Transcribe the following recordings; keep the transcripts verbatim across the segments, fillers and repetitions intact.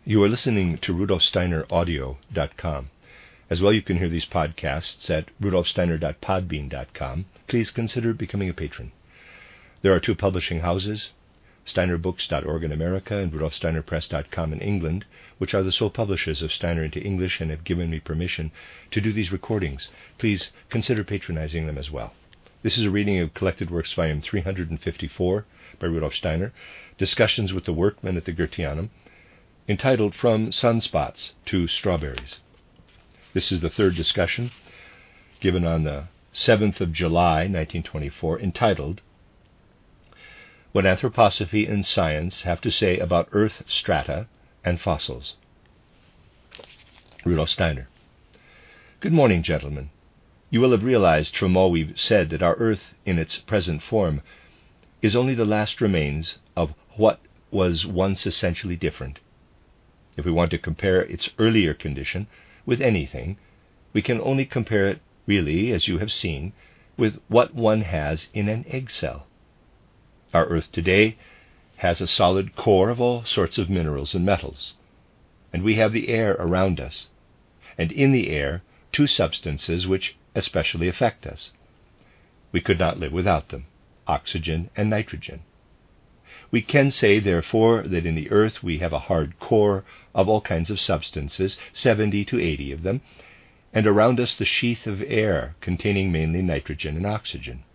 You are listening to Rudolf Steiner Audio dot com. As well, you can hear these podcasts at Rudolf Steiner dot podbean dot com. Please consider becoming a patron. There are two publishing houses, Steiner Books dot org in America and Rudolf Steiner Press dot com in England, which are the sole publishers of Steiner into English and have given me permission to do these recordings. Please consider patronizing them as well. This is a reading of Collected Works, Volume three hundred fifty-four by Rudolf Steiner, Discussions with the Workmen at the Goetheanum, entitled From Sunspots to Strawberries. This is the third discussion, given on the seventh of July, nineteen twenty-four, entitled What Anthroposophy and Science Have to Say About Earth Strata and Fossils. Rudolf Steiner. Good morning, gentlemen. You will have realized from all we've said that our Earth, in its present form, is only the last remains of what was once essentially different. If we want to compare its earlier condition with anything, we can only compare it, really, as you have seen, with what one has in an egg cell. Our Earth today has a solid core of all sorts of minerals and metals, and we have the air around us, and in the air two substances which especially affect us. We could not live without them, oxygen and nitrogen. We can say, therefore, that in the earth we have a hard core of all kinds of substances, seventy to eighty of them, and around us the sheath of air containing mainly nitrogen and oxygen.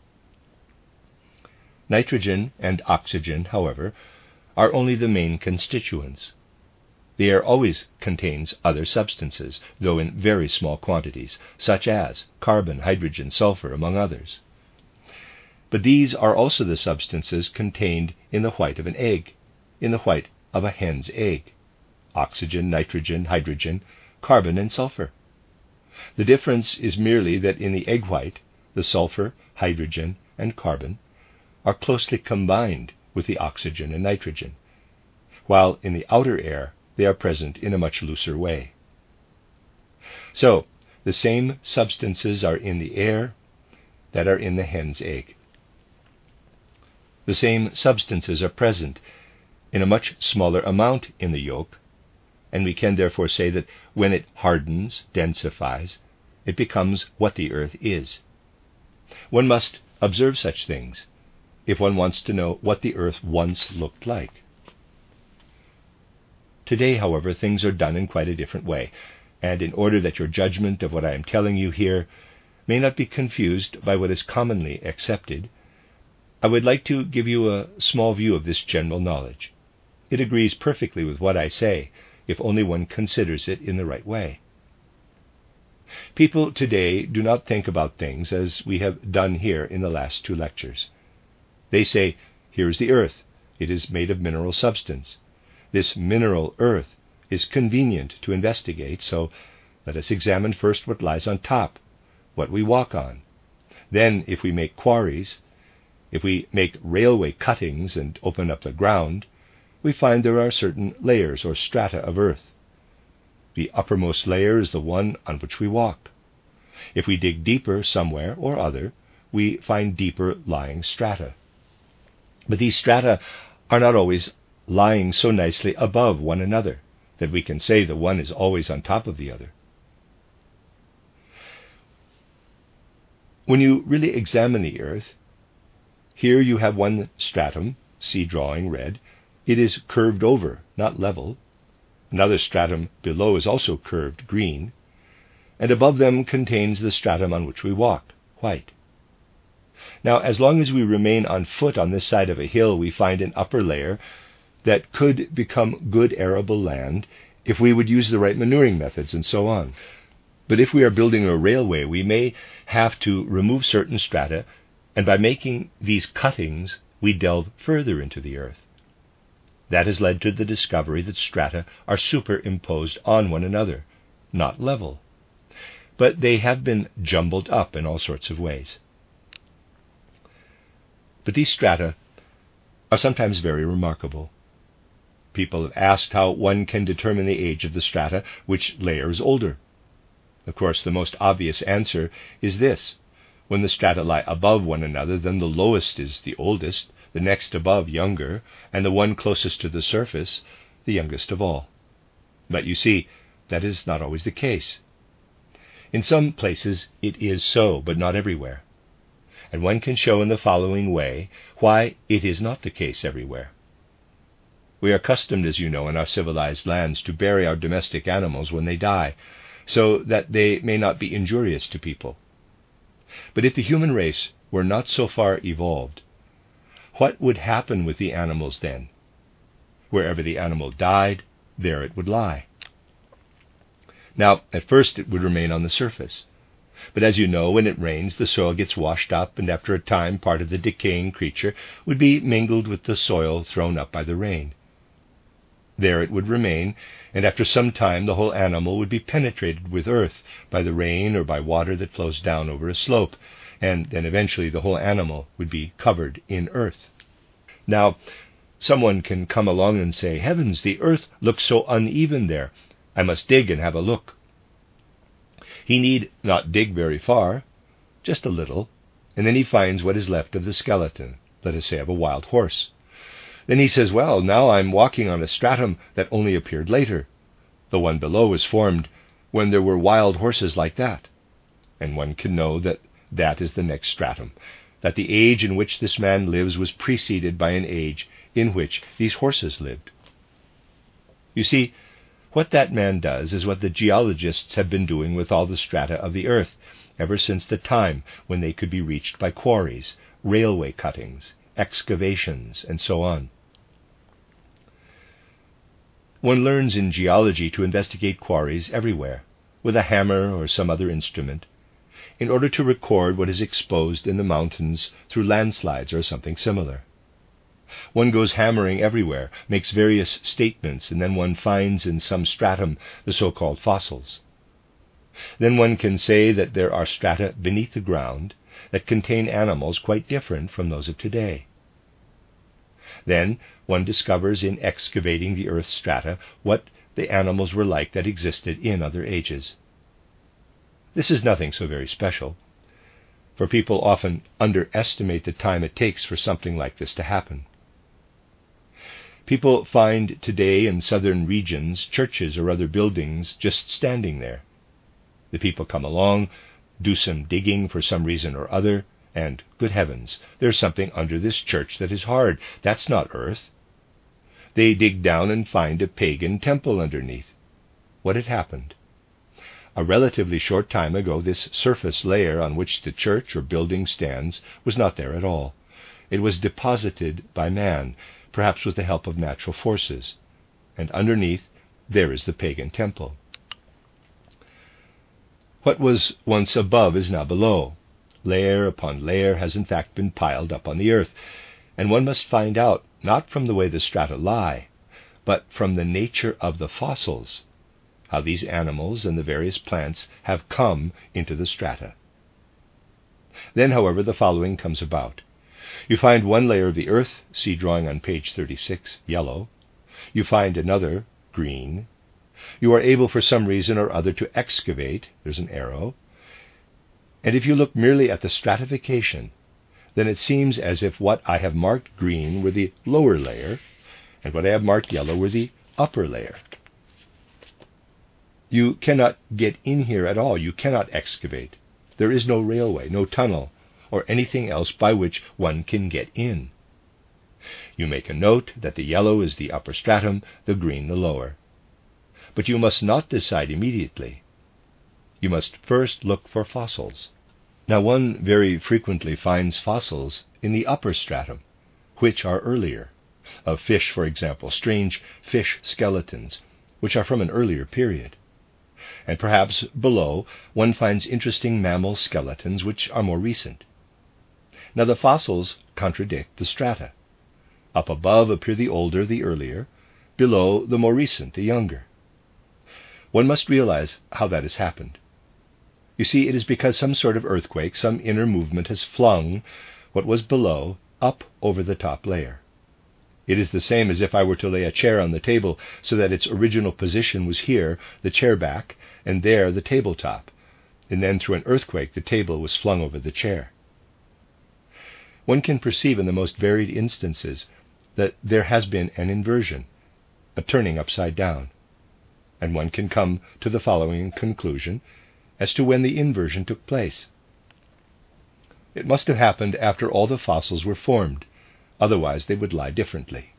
Nitrogen and oxygen, however, are only the main constituents. The air always contains other substances, though in very small quantities, such as carbon, hydrogen, sulfur, among others. But these are also the substances contained in the white of an egg, in the white of a hen's egg: oxygen, nitrogen, hydrogen, carbon, and sulfur. The difference is merely that in the egg white, the sulfur, hydrogen, and carbon are closely combined with the oxygen and nitrogen, while in the outer air they are present in a much looser way. So, the same substances are in the air that are in the hen's egg. The same substances are present in a much smaller amount in the yolk, and we can therefore say that when it hardens, densifies, it becomes what the earth is. One must observe such things if one wants to know what the earth once looked like. Today, however, things are done in quite a different way, and in order that your judgment of what I am telling you here may not be confused by what is commonly accepted, I would like to give you a small view of this general knowledge. It agrees perfectly with what I say, if only one considers it in the right way. People today do not think about things as we have done here in the last two lectures. They say, here is the earth. It is made of mineral substance. This mineral earth is convenient to investigate, so let us examine first what lies on top, what we walk on. Then, if we make quarries, if we make railway cuttings and open up the ground, we find there are certain layers or strata of earth. The uppermost layer is the one on which we walk. If we dig deeper somewhere or other, we find deeper lying strata. But these strata are not always lying so nicely above one another that we can say the one is always on top of the other. When you really examine the earth, here you have one stratum, see drawing red. It is curved over, not level. Another stratum below is also curved, green, and above them contains the stratum on which we walk, white. Now, as long as we remain on foot on this side of a hill, we find an upper layer that could become good arable land if we would use the right manuring methods and so on. But if we are building a railway, we may have to remove certain strata, and by making these cuttings, we delve further into the earth. That has led to the discovery that strata are superimposed on one another, not level. But they have been jumbled up in all sorts of ways. But these strata are sometimes very remarkable. People have asked how one can determine the age of the strata, which layer is older. Of course, the most obvious answer is this. When the strata lie above one another, then the lowest is the oldest, the next above younger, and the one closest to the surface the youngest of all. But you see, that is not always the case. In some places it is so, but not everywhere. And one can show in the following way why it is not the case everywhere. We are accustomed, as you know, in our civilized lands to bury our domestic animals when they die, so that they may not be injurious to people. But if the human race were not so far evolved, what would happen with the animals then? Wherever the animal died, there it would lie. Now, at first it would remain on the surface. But as you know, when it rains, the soil gets washed up, and after a time part of the decaying creature would be mingled with the soil thrown up by the rain. There it would remain, and after some time the whole animal would be penetrated with earth by the rain or by water that flows down over a slope, and then eventually the whole animal would be covered in earth. Now, someone can come along and say, "Heavens, the earth looks so uneven there. I must dig and have a look." He need not dig very far, just a little, and then he finds what is left of the skeleton, let us say of a wild horse. Then he says, "Well, now I'm walking on a stratum that only appeared later. The one below was formed when there were wild horses like that." And one can know that that is the next stratum, that the age in which this man lives was preceded by an age in which these horses lived. You see, what that man does is what the geologists have been doing with all the strata of the earth ever since the time when they could be reached by quarries, railway cuttings, excavations, and so on. One learns in geology to investigate quarries everywhere, with a hammer or some other instrument, in order to record what is exposed in the mountains through landslides or something similar. One goes hammering everywhere, makes various statements, and then one finds in some stratum the so-called fossils. Then one can say that there are strata beneath the ground that contain animals quite different from those of today. Then one discovers in excavating the earth's strata what the animals were like that existed in other ages. This is nothing so very special, for people often underestimate the time it takes for something like this to happen. People find today in southern regions churches or other buildings just standing there. The people come along, do some digging for some reason or other, and, good heavens, there's something under this church that is hard. That's not earth. They dig down and find a pagan temple underneath. What had happened? A relatively short time ago, this surface layer on which the church or building stands was not there at all. It was deposited by man, perhaps with the help of natural forces, and underneath there is the pagan temple. What was once above is now below. Layer upon layer has in fact been piled up on the earth, and one must find out, not from the way the strata lie, but from the nature of the fossils, how these animals and the various plants have come into the strata. Then, however, the following comes about. You find one layer of the earth, see drawing on page thirty-six, yellow. You find another, green. You are able for some reason or other to excavate, there's an arrow. And if you look merely at the stratification, then it seems as if what I have marked green were the lower layer, and what I have marked yellow were the upper layer. You cannot get in here at all. You cannot excavate. There is no railway, no tunnel, or anything else by which one can get in. You make a note that the yellow is the upper stratum, the green the lower. But you must not decide immediately. You must first look for fossils. Now, one very frequently finds fossils in the upper stratum, which are earlier, of fish, for example, strange fish skeletons, which are from an earlier period. And perhaps below one finds interesting mammal skeletons which are more recent. Now the fossils contradict the strata. Up above appear the older, the earlier, below the more recent, the younger. One must realize how that has happened. You see, it is because some sort of earthquake, some inner movement has flung what was below up over the top layer. It is the same as if I were to lay a chair on the table so that its original position was here, the chair back, and there the tabletop, and then through an earthquake the table was flung over the chair. One can perceive in the most varied instances that there has been an inversion, a turning upside down. and one can come to the following conclusion as to when the inversion took place. It must have happened after all the fossils were formed, otherwise they would lie differently.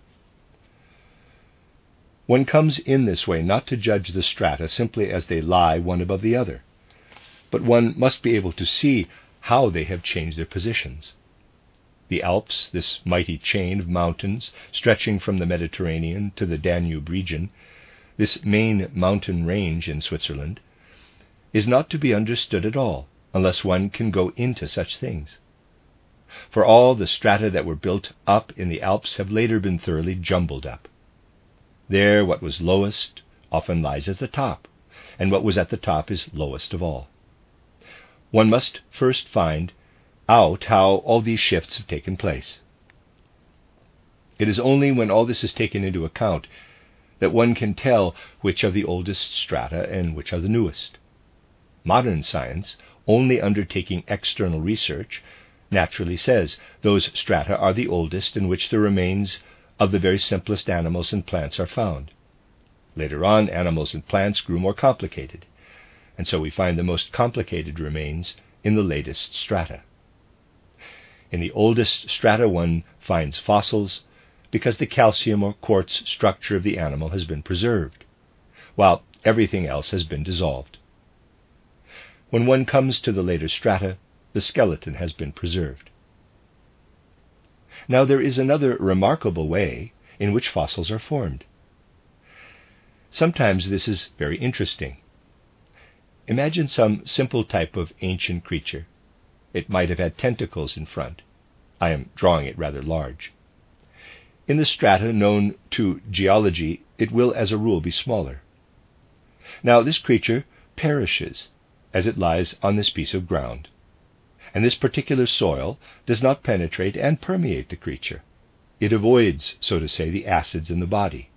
One comes in this way not to judge the strata simply as they lie one above the other, but one must be able to see how they have changed their positions. The Alps, this mighty chain of mountains stretching from the Mediterranean to the Danube region, this main mountain range in Switzerland, is not to be understood at all unless one can go into such things. For all the strata that were built up in the Alps have later been thoroughly jumbled up. There what was lowest often lies at the top, and what was at the top is lowest of all. One must first find out how all these shifts have taken place. It is only when all this is taken into account that one can tell which are the oldest strata and which are the newest. Modern science, only undertaking external research, naturally says those strata are the oldest in which the remains of the very simplest animals and plants are found. Later on, animals and plants grew more complicated, and so we find the most complicated remains in the latest strata. In the oldest strata one finds fossils because the calcium or quartz structure of the animal has been preserved, while everything else has been dissolved. When one comes to the later strata, the skeleton has been preserved. Now there is another remarkable way in which fossils are formed. Sometimes this is very interesting. Imagine some simple type of ancient creature. It might have had tentacles in front. I am drawing it rather large. In the strata known to geology, it will as a rule be smaller. Now this creature perishes as it lies on this piece of ground, and this particular soil does not penetrate and permeate the creature. It avoids, so to say, the acids in the body.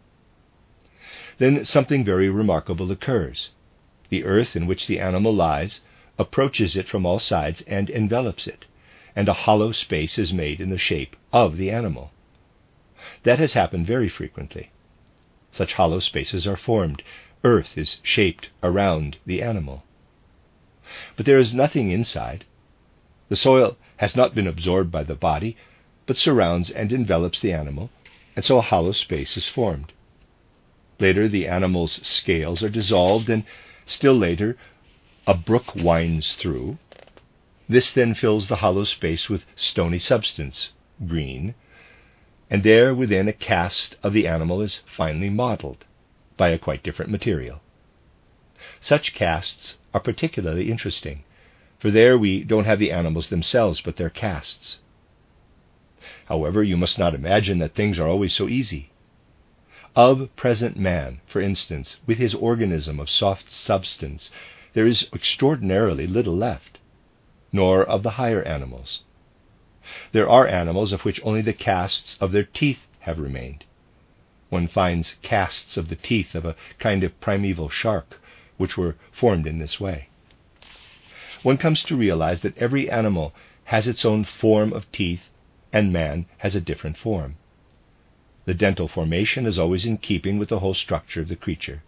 Then something very remarkable occurs. The earth in which the animal lies approaches it from all sides and envelops it, and a hollow space is made in the shape of the animal. That has happened very frequently. Such hollow spaces are formed. Earth is shaped around the animal. But there is nothing inside. The soil has not been absorbed by the body, but surrounds and envelops the animal, and so a hollow space is formed. Later, the animal's scales are dissolved, and still later, a brook winds through. This then fills the hollow space with stony substance, green, and there within a cast of the animal is finely modeled by a quite different material. Such casts are particularly interesting, for there we don't have the animals themselves, but their casts. However, you must not imagine that things are always so easy. Of present man, for instance, with his organism of soft substance, there is extraordinarily little left, nor of the higher animals. There are animals of which only the casts of their teeth have remained. One finds casts of the teeth of a kind of primeval shark, which were formed in this way. One comes to realize that every animal has its own form of teeth, and man has a different form. The dental formation is always in keeping with the whole structure of the creature.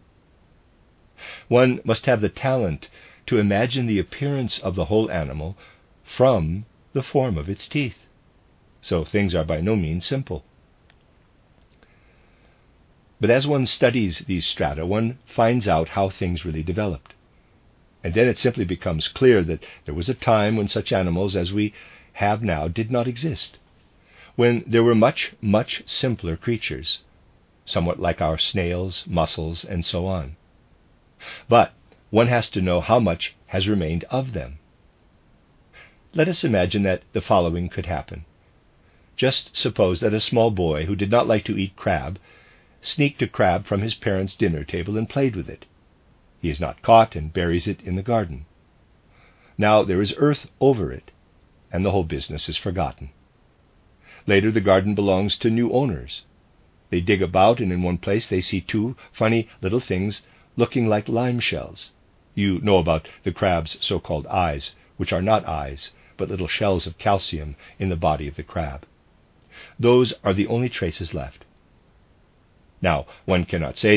One must have the talent to imagine the appearance of the whole animal from the form of its teeth. So things are by no means simple. But as one studies these strata, one finds out how things really developed. And then it simply becomes clear that there was a time when such animals as we have now did not exist, when there were much, much simpler creatures, somewhat like our snails, mussels, and so on. But one has to know how much has remained of them. Let us imagine that the following could happen. Just suppose that a small boy who did not like to eat crab sneaked a crab from his parents' dinner table and played with it. He is not caught and buries it in the garden. Now there is earth over it, and the whole business is forgotten. Later the garden belongs to new owners. They dig about, and in one place they see two funny little things looking like lime shells. You know about the crab's so-called eyes, which are not eyes, but little shells of calcium in the body of the crab. Those are the only traces left. Now, one cannot say that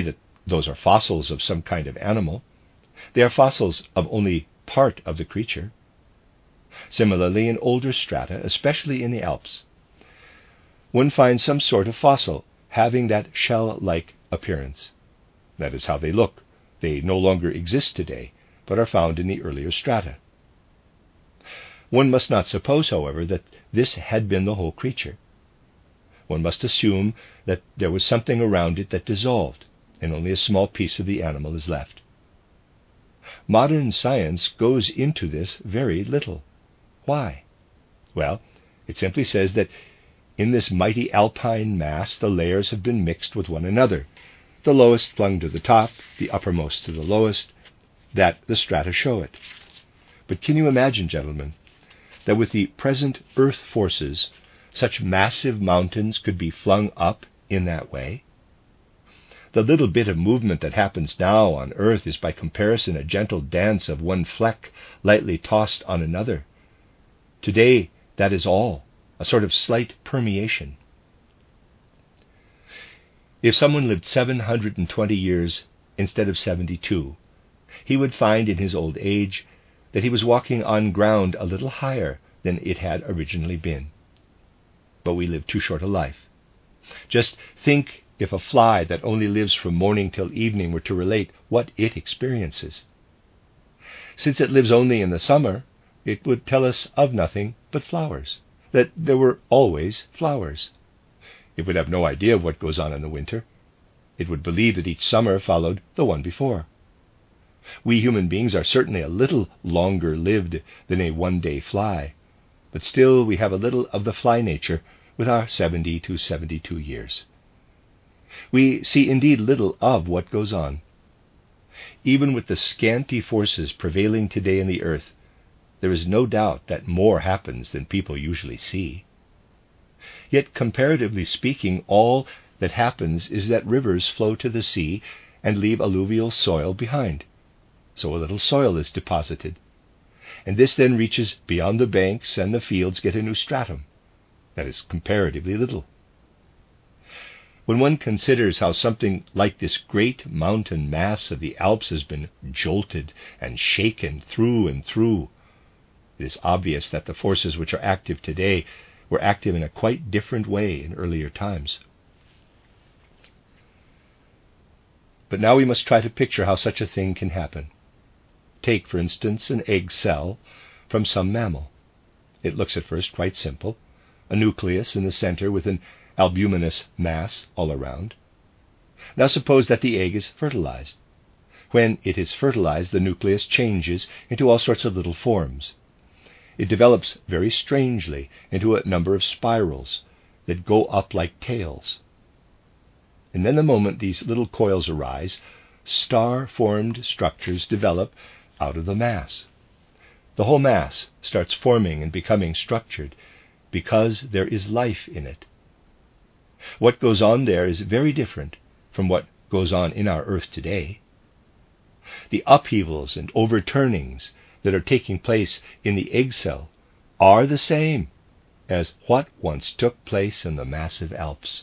those are fossils of some kind of animal, they are fossils of only part of the creature. Similarly, in older strata, especially in the Alps, one finds some sort of fossil having that shell-like appearance. That is how they look. They no longer exist today, but are found in the earlier strata. One must not suppose, however, that this had been the whole creature. One must assume that there was something around it that dissolved, and only a small piece of the animal is left. Modern science goes into this very little. Why? Well, it simply says that in this mighty alpine mass the layers have been mixed with one another, the lowest flung to the top, the uppermost to the lowest, that the strata show it. But can you imagine, gentlemen, that with the present earth forces, such massive mountains could be flung up in that way? The little bit of movement that happens now on earth is by comparison a gentle dance of one fleck lightly tossed on another. Today, that is all, a sort of slight permeation. If someone lived seven hundred twenty years instead of seventy-two, he would find in his old age that he was walking on ground a little higher than it had originally been. But we live too short a life. Just think if a fly that only lives from morning till evening were to relate what it experiences. Since it lives only in the summer, it would tell us of nothing but flowers, that there were always flowers. It would have no idea of what goes on in the winter. It would believe that each summer followed the one before. We human beings are certainly a little longer lived than a one-day fly, but still we have a little of the fly nature with our seventy to seventy-two years. We see indeed little of what goes on. Even with the scanty forces prevailing today in the earth, there is no doubt that more happens than people usually see. Yet, comparatively speaking, all that happens is that rivers flow to the sea and leave alluvial soil behind. So a little soil is deposited, and this then reaches beyond the banks, and the fields get a new stratum. That is comparatively little. When one considers how something like this great mountain mass of the Alps has been jolted and shaken through and through, it is obvious that the forces which are active today were active in a quite different way in earlier times. But now we must try to picture how such a thing can happen. Take, for instance, an egg cell from some mammal. It looks at first quite simple, a nucleus in the center with an albuminous mass all around. Now suppose that the egg is fertilized. When it is fertilized, the nucleus changes into all sorts of little forms. It develops very strangely into a number of spirals that go up like tails. And then the moment these little coils arise, star-formed structures develop out of the mass. The whole mass starts forming and becoming structured because there is life in it. What goes on there is very different from what goes on in our earth today. The upheavals and overturnings that are taking place in the egg cell are the same as what once took place in the massive Alps.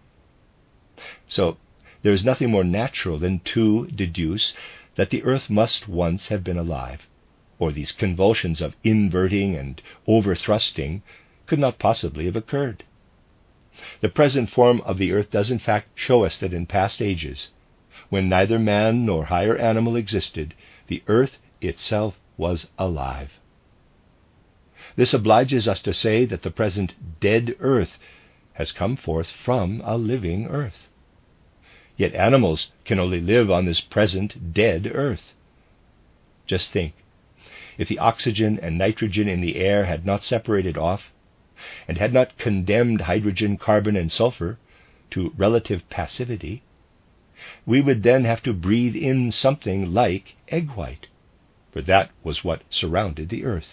So there is nothing more natural than to deduce that the earth must once have been alive, or these convulsions of inverting and overthrusting could not possibly have occurred. The present form of the earth does in fact show us that in past ages, when neither man nor higher animal existed, the earth itself was alive. This obliges us to say that the present dead earth has come forth from a living earth. Yet animals can only live on this present dead earth. Just think, if the oxygen and nitrogen in the air had not separated off, and had not condemned hydrogen, carbon, and sulfur to relative passivity, we would then have to breathe in something like egg white, for that was what surrounded the earth.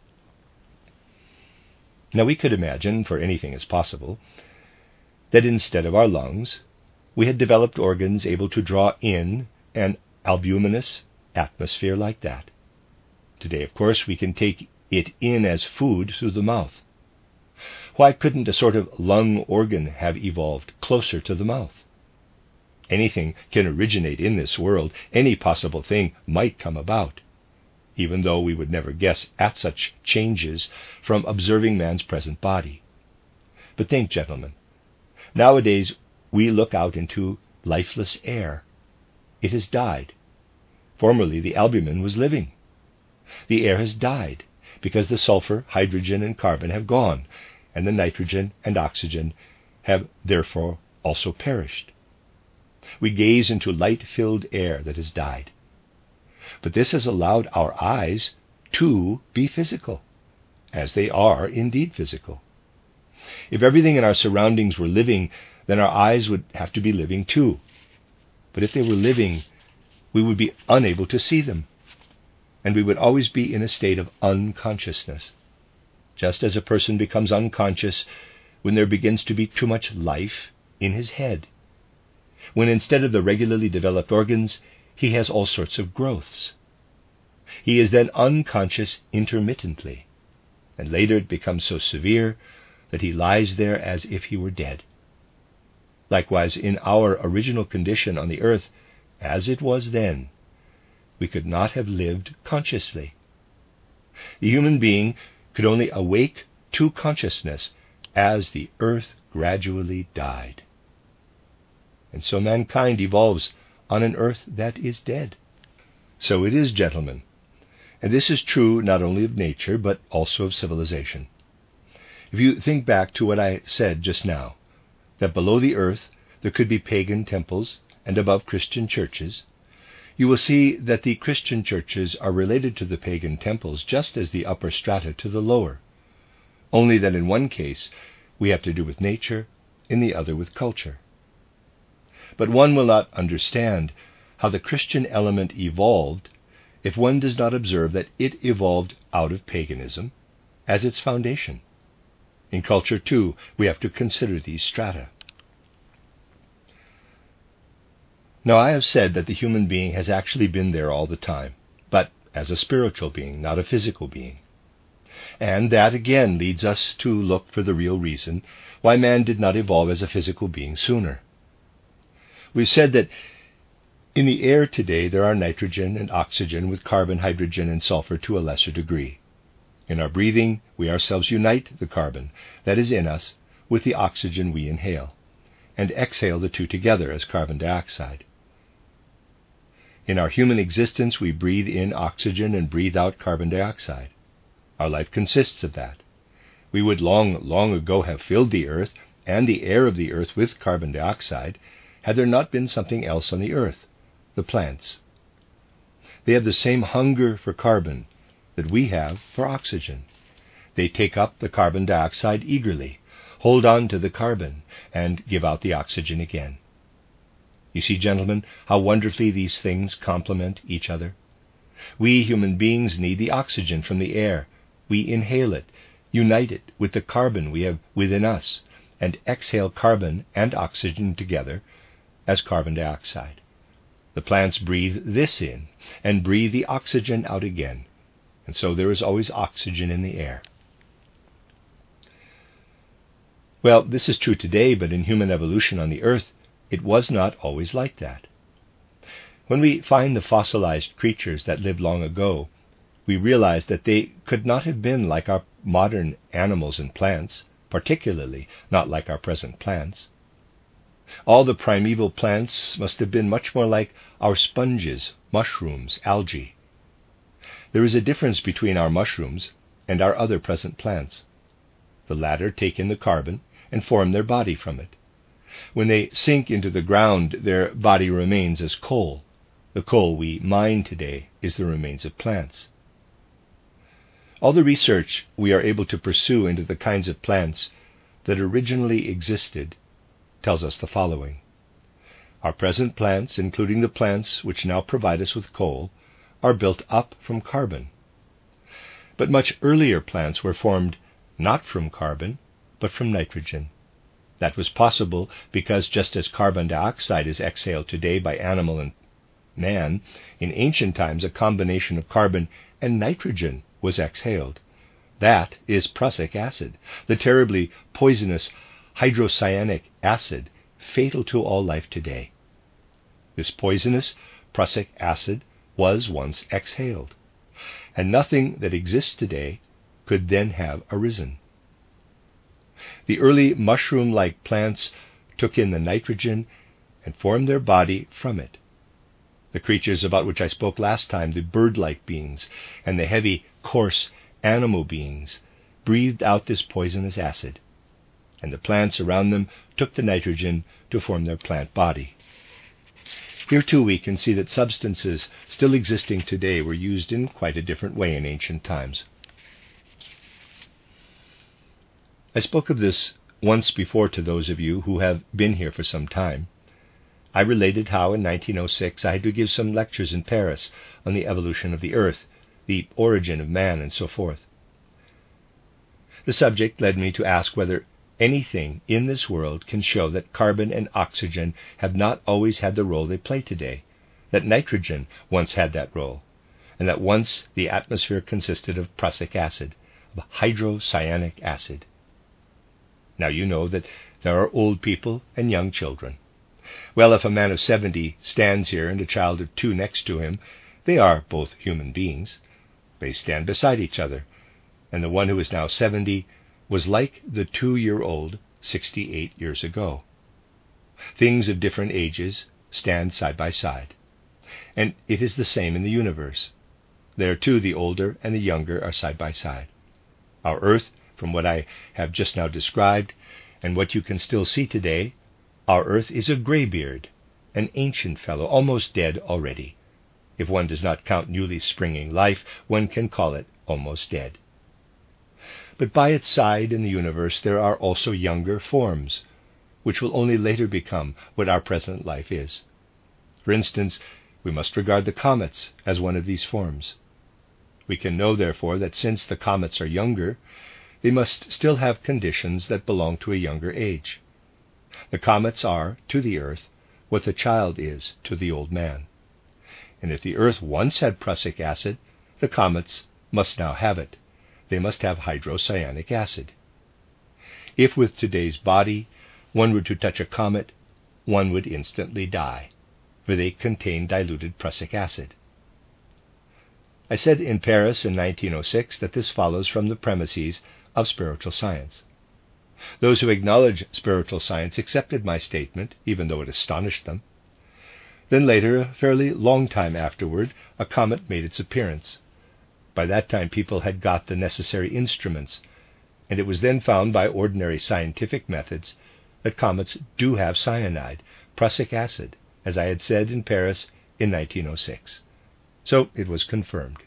Now we could imagine, for anything is possible, that instead of our lungs, we had developed organs able to draw in an albuminous atmosphere like that. Today, of course, we can take it in as food through the mouth. Why couldn't a sort of lung organ have evolved closer to the mouth? anything can originate in this world, any possible thing might come about, even though we would never guess at such changes from observing man's present body. But think, gentlemen, nowadays we look out into lifeless air. It has died. Formerly the albumin was living. The air has died because the sulfur, hydrogen, and carbon have gone, and the nitrogen and oxygen have therefore also perished. We gaze into light-filled air that has died. But this has allowed our eyes to be physical, as they are indeed physical. If everything in our surroundings were living, then our eyes would have to be living too. But if they were living, we would be unable to see them, and we would always be in a state of unconsciousness, just as a person becomes unconscious when there begins to be too much life in his head, when instead of the regularly developed organs, he has all sorts of growths. He is then unconscious intermittently, and later it becomes so severe that he lies there as if he were dead. Likewise, in our original condition on the earth, as it was then, we could not have lived consciously. The human being could only awake to consciousness as the earth gradually died. And so mankind evolves on an earth that is dead. So it is, gentlemen, and this is true not only of nature, but also of civilization. If you think back to what I said just now, that below the earth there could be pagan temples and above Christian churches, you will see that the Christian churches are related to the pagan temples just as the upper strata to the lower, only that in one case we have to do with nature, in the other with culture. But one will not understand how the Christian element evolved if one does not observe that it evolved out of paganism as its foundation. In culture, too, we have to consider these strata. Now, I have said that the human being has actually been there all the time, but as a spiritual being, not a physical being. And that again leads us to look for the real reason why man did not evolve as a physical being sooner. We've said that in the air today there are nitrogen and oxygen with carbon, hydrogen, and sulfur to a lesser degree. In our breathing, we ourselves unite the carbon that is in us with the oxygen we inhale, and exhale the two together as carbon dioxide. In our human existence, we breathe in oxygen and breathe out carbon dioxide. Our life consists of that. We would long, long ago have filled the earth and the air of the earth with carbon dioxide had there not been something else on the earth, the plants. They have the same hunger for carbon that we have for oxygen. They take up the carbon dioxide eagerly, hold on to the carbon, and give out the oxygen again. You see, gentlemen, how wonderfully these things complement each other. We human beings need the oxygen from the air. We inhale it, unite it with the carbon we have within us, and exhale carbon and oxygen together as carbon dioxide. The plants breathe this in and breathe the oxygen out again, and so there is always oxygen in the air. Well, this is true today, but in human evolution on the earth, it was not always like that. When we find the fossilized creatures that lived long ago, we realize that they could not have been like our modern animals and plants, particularly not like our present plants. All the primeval plants must have been much more like our sponges, mushrooms, algae. There is a difference between our mushrooms and our other present plants. The latter take in the carbon and form their body from it. When they sink into the ground, their body remains as coal. The coal we mine today is the remains of plants. All the research we are able to pursue into the kinds of plants that originally existed tells us the following. Our present plants, including the plants which now provide us with coal, are built up from carbon. But much earlier plants were formed not from carbon, but from nitrogen. That was possible because just as carbon dioxide is exhaled today by animal and man, in ancient times a combination of carbon and nitrogen was exhaled. That is prussic acid, the terribly poisonous hydrocyanic acid, fatal to all life today. This poisonous prussic acid was once exhaled, and nothing that exists today could then have arisen. The early mushroom-like plants took in the nitrogen and formed their body from it. The creatures about which I spoke last time, the bird-like beings and the heavy, coarse animal beings, breathed out this poisonous acid, and the plants around them took the nitrogen to form their plant body. Here too we can see that substances still existing today were used in quite a different way in ancient times. I spoke of this once before to those of you who have been here for some time. I related how in nineteen oh six I had to give some lectures in Paris on the evolution of the earth, the origin of man, and so forth. The subject led me to ask whether anything in this world can show that carbon and oxygen have not always had the role they play today, that nitrogen once had that role, and that once the atmosphere consisted of prussic acid, of hydrocyanic acid. Now you know that there are old people and young children. Well, if a man of seventy stands here and a child of two next to him, they are both human beings. They stand beside each other, and the one who is now seventy was like the two-year-old sixty-eight years ago. Things of different ages stand side by side, and it is the same in the universe. There too the older and the younger are side by side. Our earth, from what I have just now described, and what you can still see today, our earth is a graybeard, an ancient fellow, almost dead already. If one does not count newly springing life, one can call it almost dead. But by its side in the universe there are also younger forms, which will only later become what our present life is. For instance, we must regard the comets as one of these forms. We can know, therefore, that since the comets are younger, they must still have conditions that belong to a younger age. The comets are, to the earth, what the child is to the old man. And if the earth once had prussic acid, the comets must now have it. They must have hydrocyanic acid. If with today's body one were to touch a comet, one would instantly die, for they contain diluted prussic acid. I said in Paris in nineteen oh six that this follows from the premises of spiritual science. Those who acknowledge spiritual science accepted my statement, even though it astonished them. Then later, a fairly long time afterward, a comet made its appearance. By that time people had got the necessary instruments, and it was then found by ordinary scientific methods that comets do have cyanide, prussic acid, as I had said in Paris in nineteen oh six. So it was confirmed.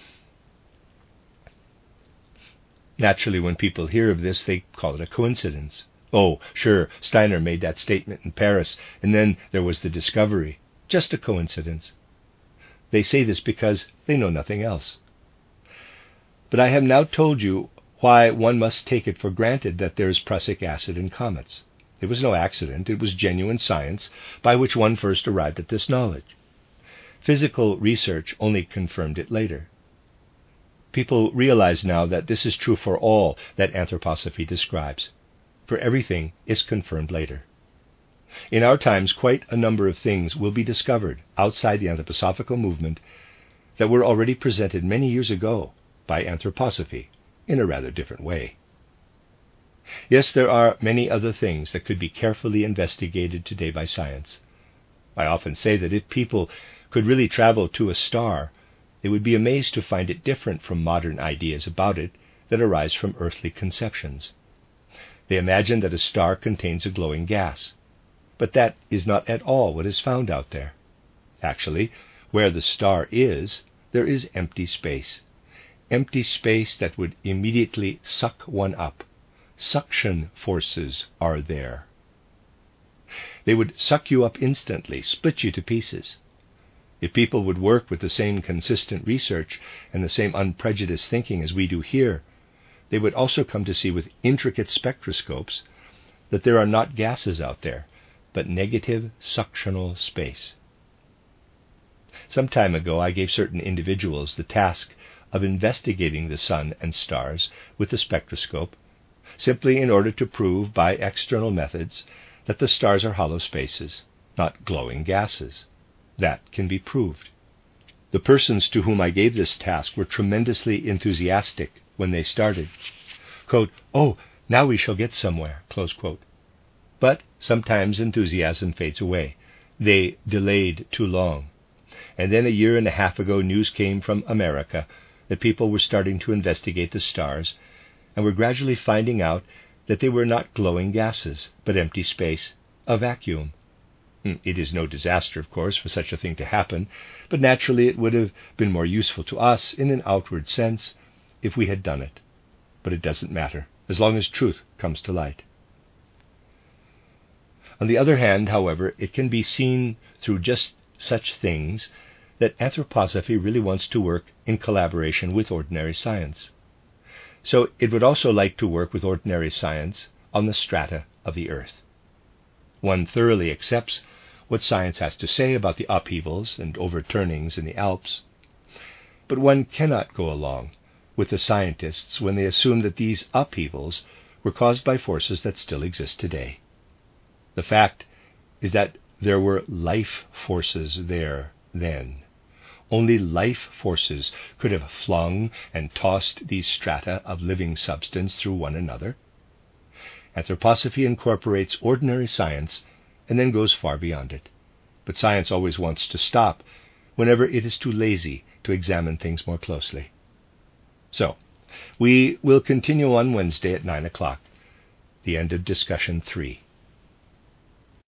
Naturally, when people hear of this, they call it a coincidence. Oh, sure, Steiner made that statement in Paris, and then there was the discovery. Just a coincidence. They say this because they know nothing else. But I have now told you why one must take it for granted that there is prussic acid in comets. It was no accident, it was genuine science by which one first arrived at this knowledge. Physical research only confirmed it later. People realize now that this is true for all that anthroposophy describes, for everything is confirmed later. In our times, quite a number of things will be discovered outside the anthroposophical movement that were already presented many years ago by anthroposophy in a rather different way. Yes, there are many other things that could be carefully investigated today by science. I often say that if people could really travel to a star, they would be amazed to find it different from modern ideas about it that arise from earthly conceptions. They imagine that a star contains a glowing gas, but that is not at all what is found out there. Actually, where the star is, there is empty space. Empty space that would immediately suck one up. Suction forces are there. They would suck you up instantly, split you to pieces. If people would work with the same consistent research and the same unprejudiced thinking as we do here, they would also come to see with intricate spectroscopes that there are not gases out there, but negative suctional space. Some time ago I gave certain individuals the task of investigating the sun and stars with the spectroscope, simply in order to prove by external methods that the stars are hollow spaces, not glowing gases. that can be proved. The persons to whom I gave this task were tremendously enthusiastic when they started. Quote, "Oh, now we shall get somewhere," close quote. But sometimes enthusiasm fades away. They delayed too long. And then a year and a half ago, news came from America that people were starting to investigate the stars and were gradually finding out that they were not glowing gases, but empty space, a vacuum. It is no disaster, of course, for such a thing to happen, but naturally it would have been more useful to us in an outward sense if we had done it. But it doesn't matter, as long as truth comes to light. On the other hand, however, it can be seen through just such things that anthroposophy really wants to work in collaboration with ordinary science. So it would also like to work with ordinary science on the strata of the earth. One thoroughly accepts what science has to say about the upheavals and overturnings in the Alps, but one cannot go along with the scientists when they assume that these upheavals were caused by forces that still exist today. The fact is that there were life forces there then. Only life forces could have flung and tossed these strata of living substance through one another. Anthroposophy incorporates ordinary science and then goes far beyond it. But science always wants to stop whenever it is too lazy to examine things more closely. So, we will continue on Wednesday at nine o'clock, the end of discussion three.